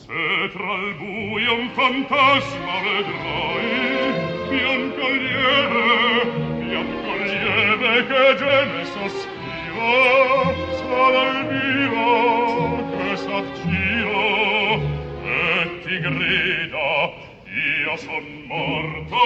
Se tra il buio un fantasma vedrai, bianco lieve che geme sospira, sarà il vivo che s'accira e ti grida: io son morto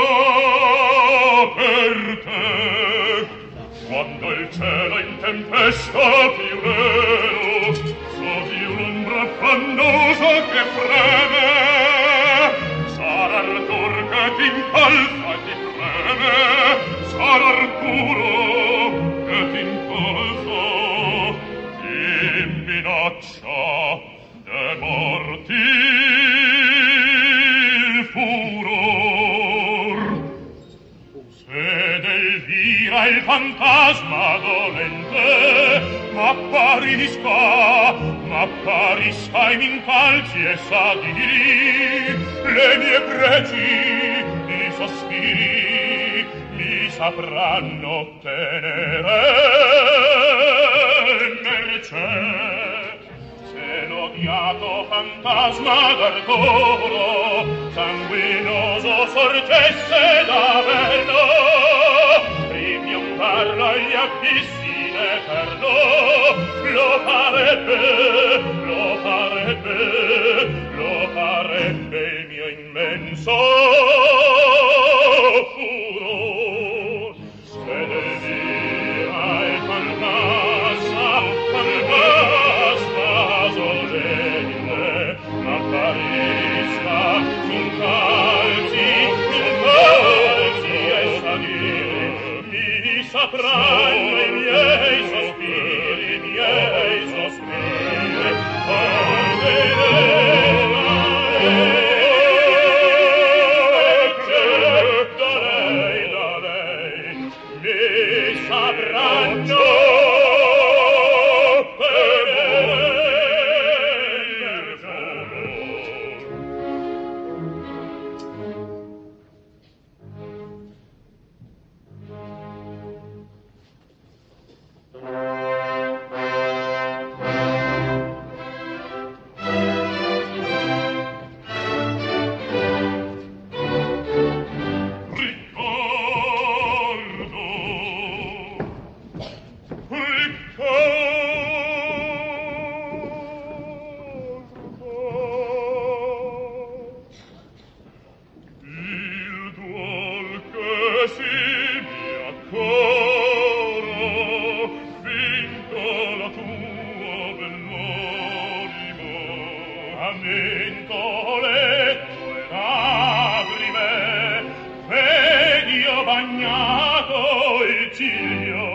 per te. Quando il cielo in tempesta più nero sodi un'ombra affannosa che freme, sarà Artur che t'incalza e ti preme, sarà Arturo che t'incalza, ti minaccia de morti il furor. Se d'Elvira il fantasma dolente m'apparisca e m'incalzi e s'adiri le mie pregi, i sospiri mi sapranno tenere mercè. Se l'odiato fantasma d'Arturo sanguinoso sorgesse d'Averno, ripiontarlo agli abissi d'Eterno, lo farebbe il mio immenso furor. Se d'Elvira il fantasma solenne m'apparisca, m'incalzi e s'adire, mi sapranno i miei sospiri, da lei, mi sapranno bagnato il ciglio